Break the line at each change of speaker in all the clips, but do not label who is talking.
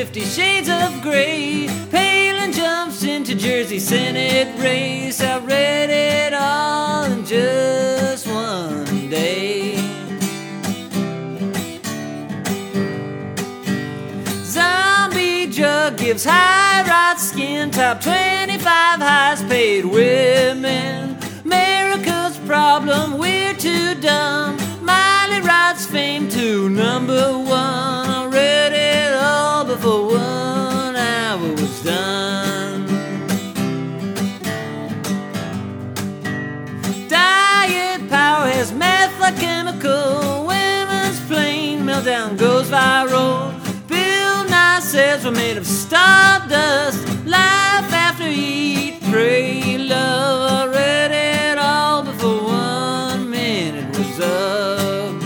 50 Shades of Grey. Palin jumps into Jersey Senate race. I read it all in just one day. Zombie drug gives high right skin. Top 25 highest paid women. America's problem, we're too dumb. Miley writes fame to number one. I read it all before 1 hour was done. Diet power has meth like chemical. Women's plane meltdown goes viral. Bill Nye says we're made of stardust. Life after eat, pray, love. I read it all before 1 minute was up.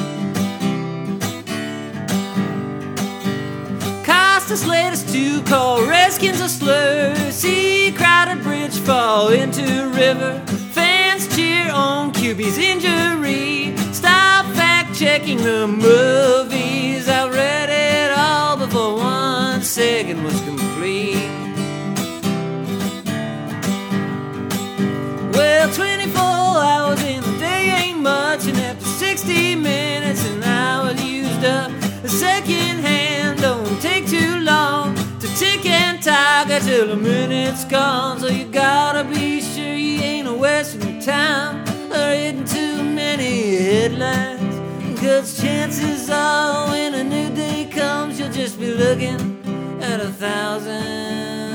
Costas latest to call Redskins a slur. See crowded bridge fall into river. Fans cheer on QB's injury. Stop fact checking the movies. I read it all before 1 second was complete. Well, 24 hours in the day ain't much, and after 60 minutes an hour used up. The second hand don't take too long to tick and tiger till a minute's gone. So you gotta be sure you ain't wasting your time or hitting too many headlines. 'Cause chances are when a new day comes, you'll just be looking at 1,000